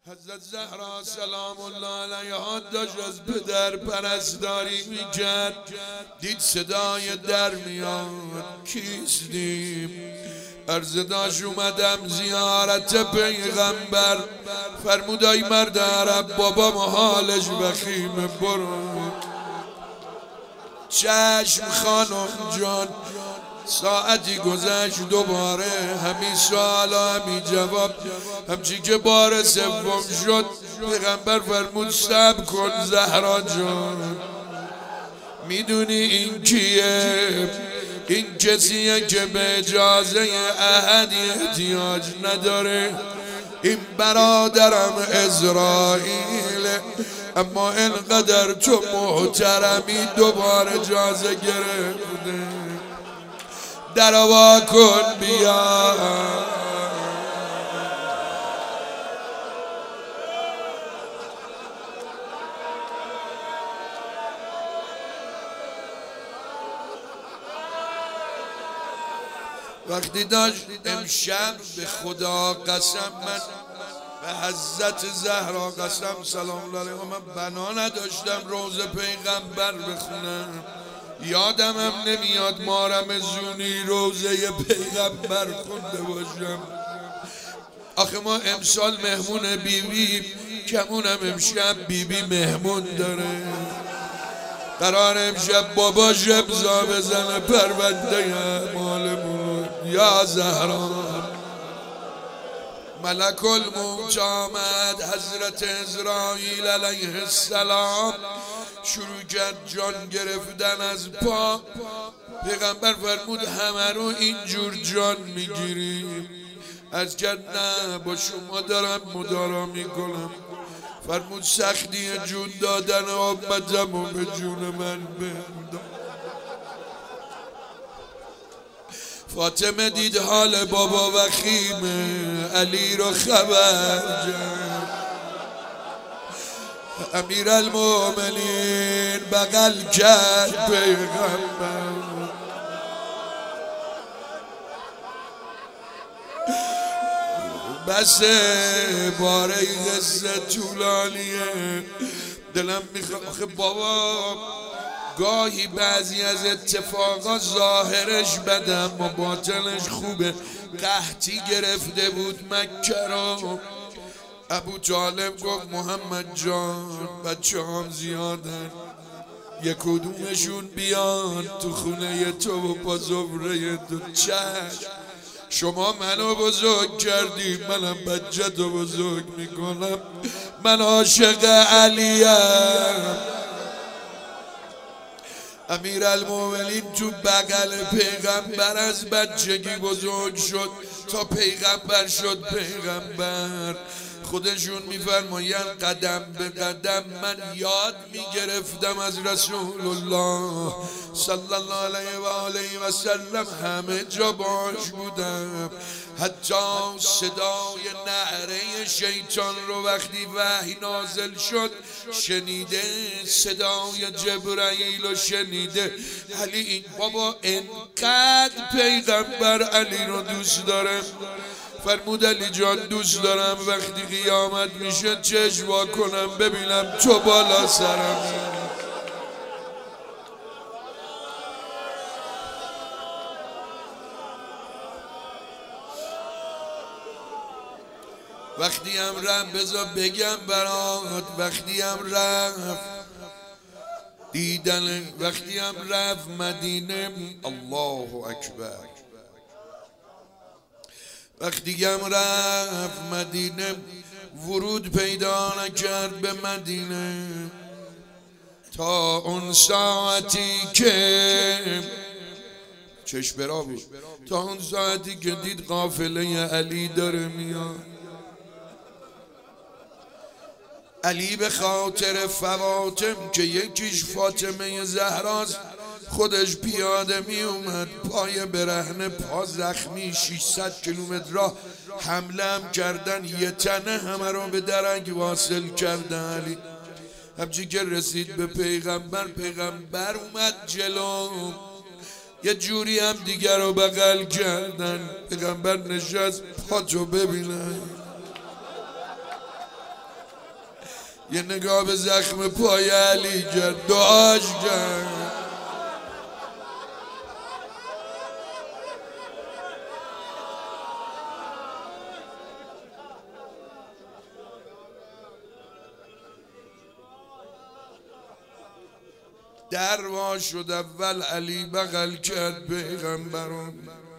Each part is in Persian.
حضرت زهرا سلام الله علیها داشت از پدر پرستاری میکرد. دید صدای در میاد، کیستیم؟ عرض داشت اومدم زیارت پیغمبر. فرمود ای مرد عرب بابا حالش وخیمه، برو. چشم خانم جان. ساعتی گذشت، دوباره همین سوال و همین جواب. همچی که بار سوم شد پیغمبر فرمود صبر کن زهرا جان، میدونی این کیه؟ این کسیه که به اجازه احدی احتیاج نداره. این برادرم اسرائیل، اما اینقدر تو محترمی دوباره اجازه گرفته. دروا کن بیا. وقتی داشت امشب به خدا قسم، من به حضرت زهرا قسم سلام الله علیها، من بنا نداشتم روز پیغمبر بخونم. یادم هم نمیاد مارم زونی روزه پیغمبر خونده باشم. آخه ما امسال مهمون بیبی، کمونم امشب بیبی مهمون داره. قرار امشب بابا ابزا بزنه پرونده مالمون. یا زهرا ملک الموت آمد، حضرت اسرائیل علیه السلام شروع کرد جان گرفتن از پا. پیغمبر فرمود همه رو اینجور جان میگیریم. از کرد نه، با شما دارم مدارا میکنم. فرمود سختی جون دادن امتم و به جون من بندم. فاطمه دید حال بابا وخیمه، علی رو خبر کرد. امیرالمومنین بغل کرد پیغمبر. بس باره قصه طولانیه، دلم میخواد. آخه بابا گاهی بعضی از اتفاقا ظاهرش بده اما باطنش خوبه. قحطی گرفته بود مکه رو. ابو طالب گفت محمد جان بچه هم زیادن، یک کدومشون بیان تو خونه تو و با زهره تو. چشم، شما منو بزرگ کردی، منم بچه تو بزرگ میکنم. من عاشق علیم. امیرالمومنین تو بغل پیغمبر از بچگی بزرگ شد تا پیغمبر شد پیغمبر. خودشون میفرمایند قدم به قدم من یاد میگرفتم از رسول الله صلی الله علیه و آله و سلم. همه جا باش بودم، حتی صدای نعره شیطان رو وقتی وحی نازل شد شنیده، صدای جبرائیل رو شنیده. علی این بابا انقدر پیغمبر علی رو دوست داره. فرمود علی جان دوست دارم وقتی قیامت میشه چشم وا کنم ببینم تو بالا سرم. وقتی هم رفت، بذار بگم برات، وقتی هم رفت دیدن، وقتی هم رفت مدینه، الله اکبر، وقتی هم رفت مدینه ورود پیدا نکرد به مدینه تا اون ساعتی که چشم برا بود، تا اون ساعتی که دید قافله علی داره میاد. علی به خاطر فواطم که یکیش فاطمه زهراست خودش پیاده می اومد، پای برهنه، پا زخمی، 600 کیلومتر راه حمله هم کردن، یه تنه همه رو به درنگ واصل کردن. علی همچی که رسید به پیغمبر، پیغمبر اومد جلو، یه جوری هم دیگر رو بغل کردن. پیغمبر نشست، پاتو ببینن. یه نگاه به زخم پای علی کرد، دعاش کرد. در وا شد، اول علی بغل کرد پیغمبرم،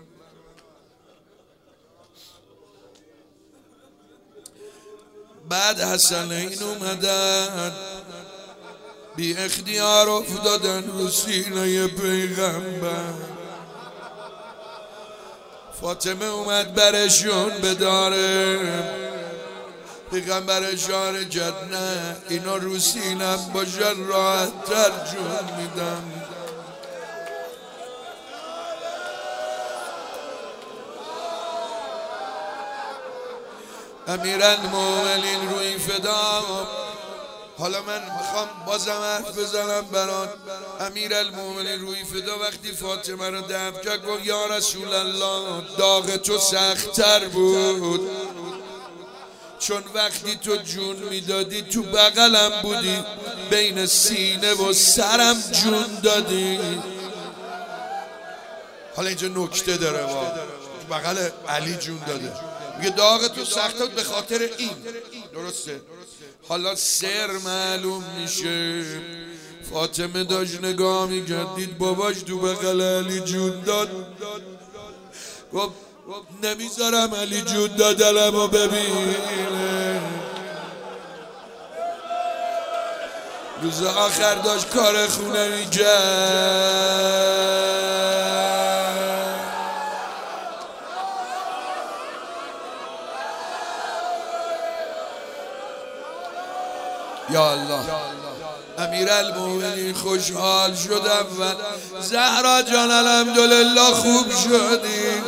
بعد حسنین اومدن بی اختیار افتادن رو سینه پیغمبر. فاطمه اومد برشون بداره، پیغمبر اشاره کرد نه اینا رو سینم باشن راحت تر جون میدم. امیرالمومنین روی فدا. حالا من میخوام بازم حرف بزنم برات. امیرالمومنین روی فدا وقتی فاطمه رو دفن کرد گفت یا رسول الله داغ تو سخت‌تر بود، چون وقتی تو جون میدادی تو بغلم بودی، بین سینه و سرم جون دادی. حالا اینجا نکته داره، تو بغل علی جون داده، میگه داغ تو سخت بود به خاطر این. درسته؟ حالا سر معلوم میشه. فاطمه داشت نگاه میکرد، دید باباش تو بغل علی جون داد، گفت نمیذارم علی جون دادلمو ببینه. روز آخر داشت کار خونه میکرد. یا الله. امیرالمومنین خوشحال شد اول. زهرا جان الحمدلله خوب شدی.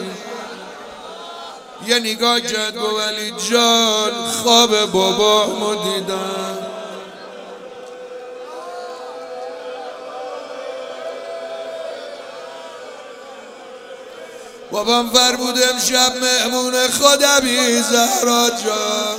یه نگاه کرد و ولی جان خواب بابامو دیدم. بابام فرمود امشب مهمون خودمی زهرا جان.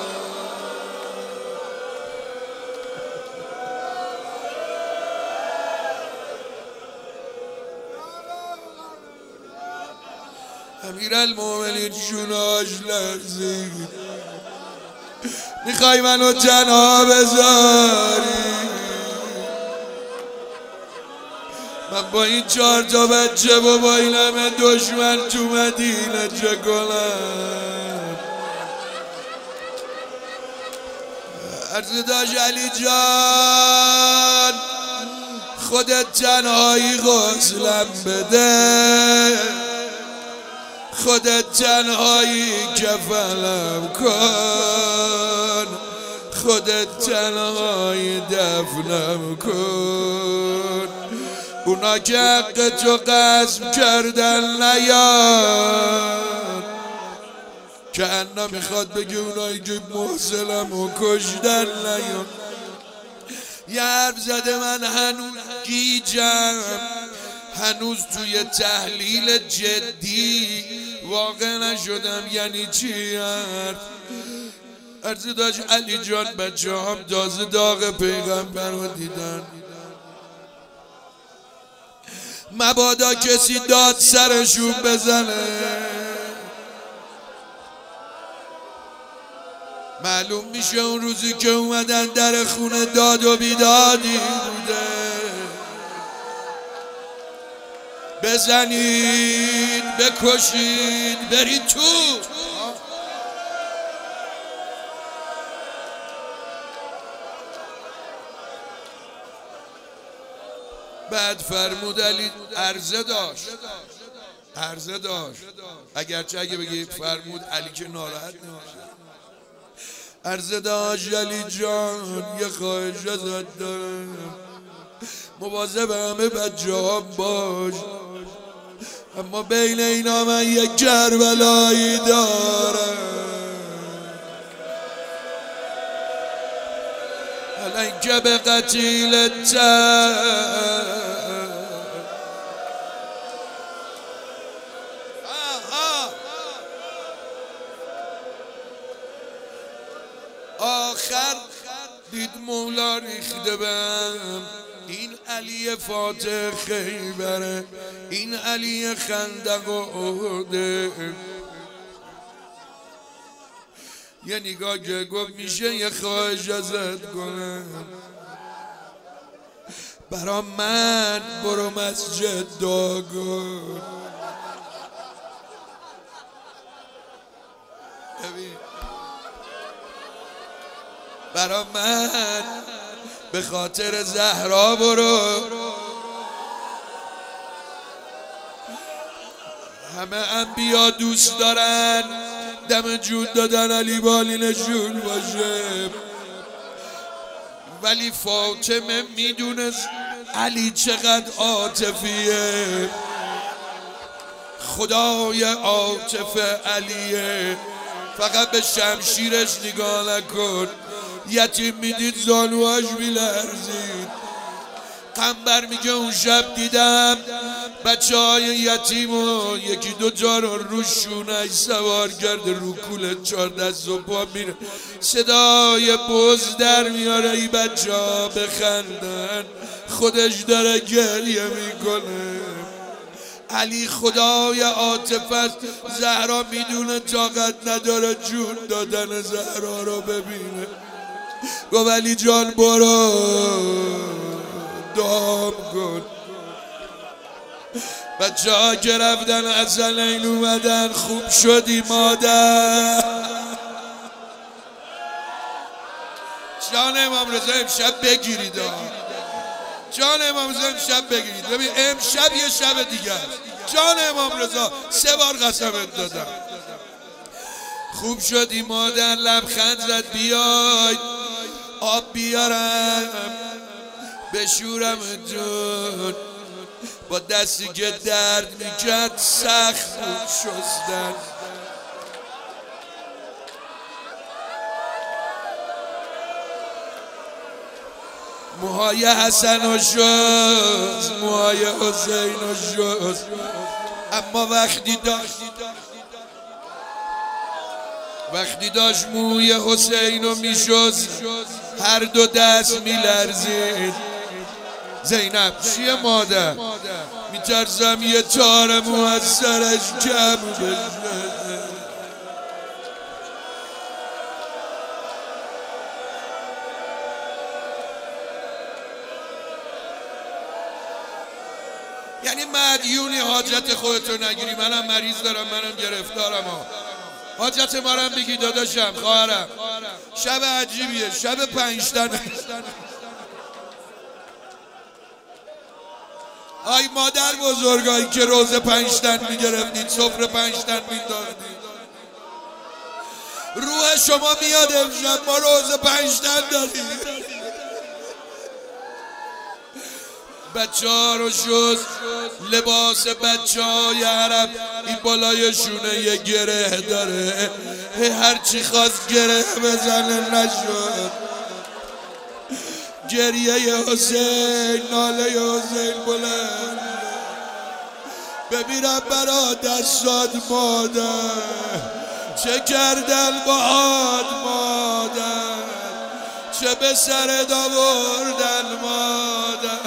امیرالمومنین جوناش لرزید. میخوای منو تنها بذاری؟ من با این 4 تا بچه و با این همه دشمن تو مدینه چه کنم؟ عرض داشت علی جان خودت تنهایی غسلم بده، خودت تنهایی کفنم کن، خودت تنهایی دفنم کن. اونا که حق تو قسم کردن نیاد، که انا میخواد بگه اونایی که محسنم و کشتن نیاد. یه حرف زده من هنوز گیجم، هنوز توی تحلیل جدی واقع نشدم یعنی چی حرف. عرض داشت علی جان بچه هم تازه داغ پیغمبر رو دیدن، مبادا کسی داد سرشون بزنه. معلوم میشه اون روزی که اومدن در خونه داد و بیدادی بوده. بزنید بکشید برید تو. بعد فرمود علی عرضه داشت اگرچه اگه بگی فرمود علی که ناراحت نمیشه. عرضه داشت علی جان یه خواهش ازت دارم، مواظب همه بچه ها باش، اما بین اینا من یک کربلایی دارم. الان که به قتیلت آخر دید مولا ریخته بم، این علی فاتح خیبره، این علی خندق و احده. یه نگاه که گفت میشه یه خواهش ازت کنم، برا من برو مسجد دعا کن. برا من به خاطر زهرا برو. همه انبیا دوست دارن دم جود دادن علی بالینشون باشه، ولی فاطمه میدونست علی چقدر عاطفیه. خدای عاطف علیه، فقط به شمشیرش نگاه نکن. یتیم میدید زانوهاش میلرزید. قنبر میگه اون شب دیدم بچه های یتیم و یکی دو جا رو شونش سوار کرده، رو کوله 4 دست و پا میره، صدای بز در میاره ای بچه ها بخندن، خودش داره گریه میکنه. علی خدای عاطفه است. زهرا میدونه طاقت نداره جون دادن زهرا رو ببینه. گفت علی جان برو دام کن. بچه ها که رفتن حسنین اومدن، خوب شدی مادر. جان امام رضا امشب بگیرید، جان امام رضا امشب بگیرید. ببین امشب یه شب دیگه است. جان امام رضا 3 بار قسمت دادم. خوب شدی مادر. لبخند زد. بیاید آب بیارم بشورم جون. با دستی که درد میکرد سخت بود شستن. موهای حسن و شست، موهای حسین و شست. اما وقتی داشت موی حسین رو میشست، هر دو دست میلرزید. زینب چیه مادر؟ میترسم یه تار مو از سرش کم بشه. یعنی مدیونی حاجت خودتو نگیری. منم مریض دارم، منم گرفتارم حاجت ما رو بگی داداشم خواهرم. شب عجیبیه، شب 5 تن. آی مادر بزرگایی که روز 5 تن میگرفتید، سفره 5 تن میدادید. روح شما میاد امشب ما روز 5 تن دادیم. بچه ها رو شست. لباس بچه های عرب این بالای شونه یه گره داره، هرچی خواست گره بزنه نشد. گریه حسین، ناله حسین بلند. ببینم برا دستات مادر چه کردن باهات مادر، چه به سرت آوردن مادر.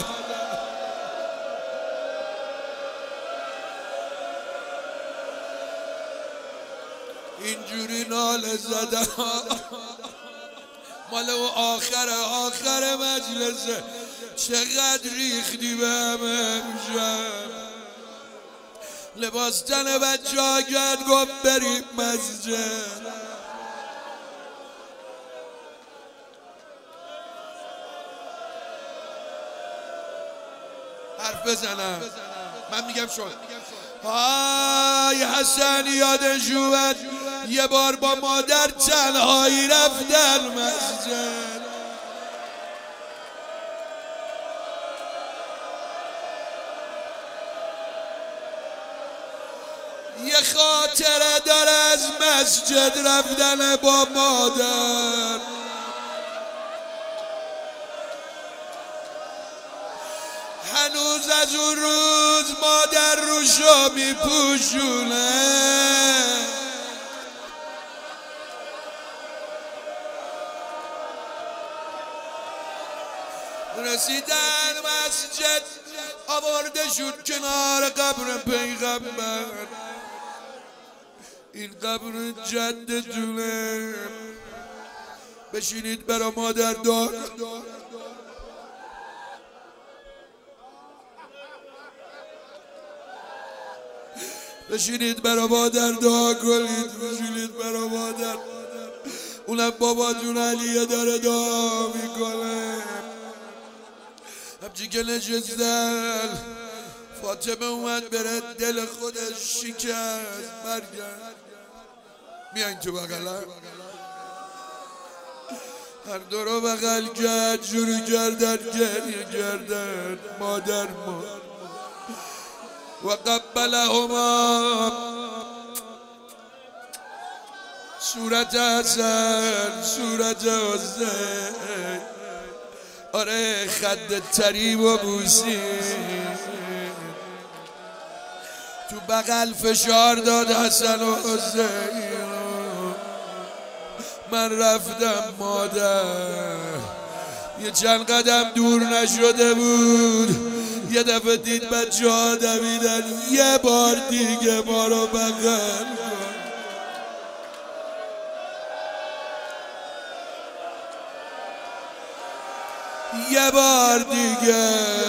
اینجوری ناله زدن مال و آخر مجلسه. چقدر ریختی به همه امشب. لباس تن بچه ها کرد گفت بریم مسجد. حرف بزنم. من میگم شد. های حسن یادش اومد یه بار با مادر تنهایی رفتن مسجد. یه خاطره داره از مسجد رفتن با مادر. هنوز از اون روز مادر روشو میپوشونه. رسیدن مسجد آورده شد کنار قبر پیغمبر. این قبر جدتونه، بشینید برا مادر دعا. بشینید برا مادر دعا کنید. بشینید برا مادر. اونم بابا جون علیه داره دعا میکنه. همچی که نشستن فاطمه اومد بره، دل خودش شکست. برگرد میاین تو بغلم. هر دو رو بغل کرد، شروع کردن گریه کردن. مادر و قبلهما صورت حسن صورت حسین. آره خد طریب و بوسید، تو بغل فشار داد حسن و حسین. من رفتم مادر، یه چند قدم دور نشده بود، یه دفعه دید بچه ها دویدن. یه بار دیگه ما رو بغل کن. یه بار دیگه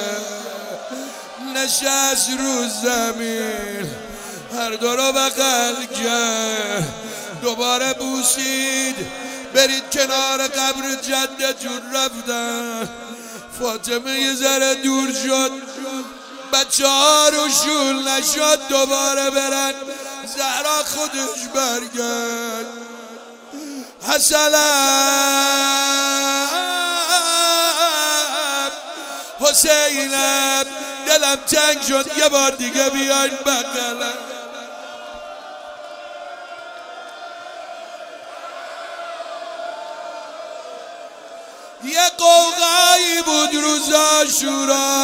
نشست رو زمین، هر دو رو بغل کرد، دوباره بوسید. برید کنار قبر جدتون. رفتن. فاطمه یه ذره دور شد، بچه ها رو شول نشد دوباره برن. زهرا خودش برگرد. حسینم دلم تنگ شد، یه بار دیگه بیاین بغلم. یه قوقایی بود روز عاشورا،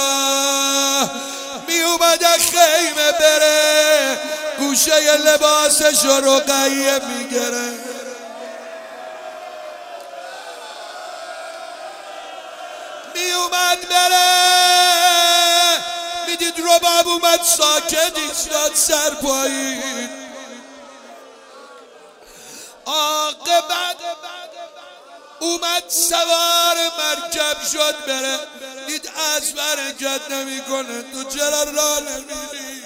می اومده خیمه بره، گوشه لباسش رو رقیه میگره. می اومد بره، میدید رباب اومد ساکت ایستاد سر پایین. عاقبت اومد سوار مرکب شد بره، دید اسب حرکت نمیکنه. تو چرا راه نمیری؟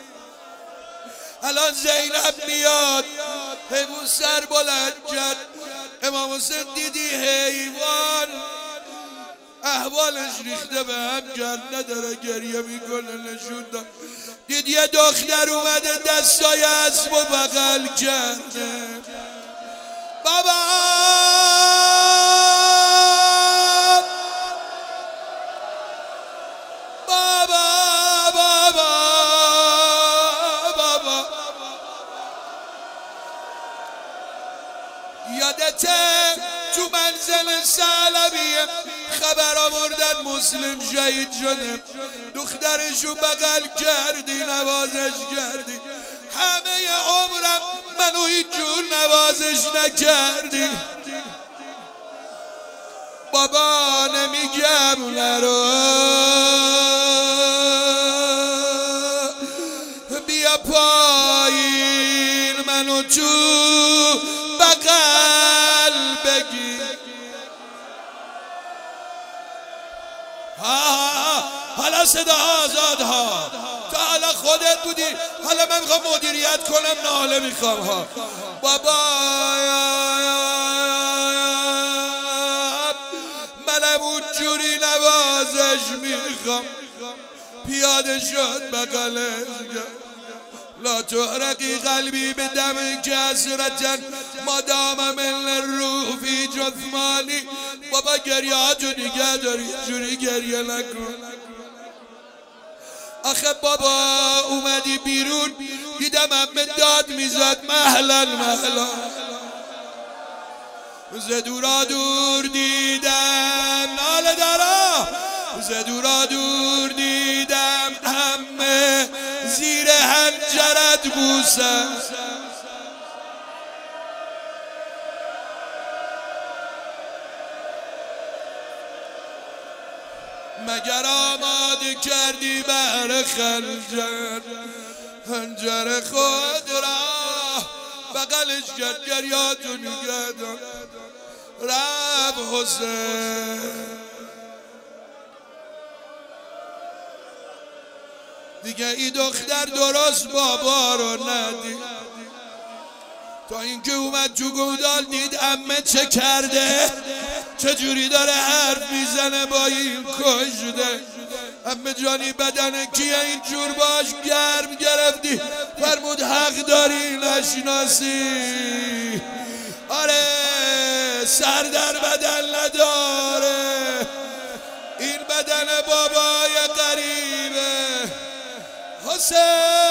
الان زینب میاد. حیوان سر بلند کرد. امام حسین دیدی حیوان احوالش ریخته به هم کرد، نداره گریه میکنه. نشون داد. دید یه دختر اومده دستای اسب و بغل کرده. بابا یادته تو منزل سالمیه خبر آوردن مسلم شهید شده، دخترشو بغل کردی نوازش کردی. همه عمرم منو هیچ جور نوازش نکردی. بابا نمیگم نرو، بیا پایین منو تو بغل بگی. حالا صدا آزاد ها، تا حالا خودت بودی، حالا من میخوام مدیریت کنم، ناله میخوام ها. بابا منم اونجوری نوازش میخوام. پیاده شد بغلش لا تحرقی قلبی به دم کسرتن مادام من الروح فی جثمانی. بابا گریه هاتو نگه داری، جوری گریه نکن. آخه بابا اومدی بیرون دیدم همه داد میزد مهلا مهلا. ز دورا دور دیدم ناله دارا، ز دورا دور دیدم همه زیر حنجرت بوسم. مگر آماده کردی بر خنجر خنجر خود را بغلش کرد گریاتو نگه دار رب حسین دیگه ای دختر درست بابا رو ندید تا اینکه اومد تو گودال دید عمه چه کرده چجوری داره حرف میزنه با این کشده عمه جانی بدن کیه اینجور باش گرم گرفتی فرمود حق داری نشناسی آره سر در بدن نداره این بدن بابای قریبه حسین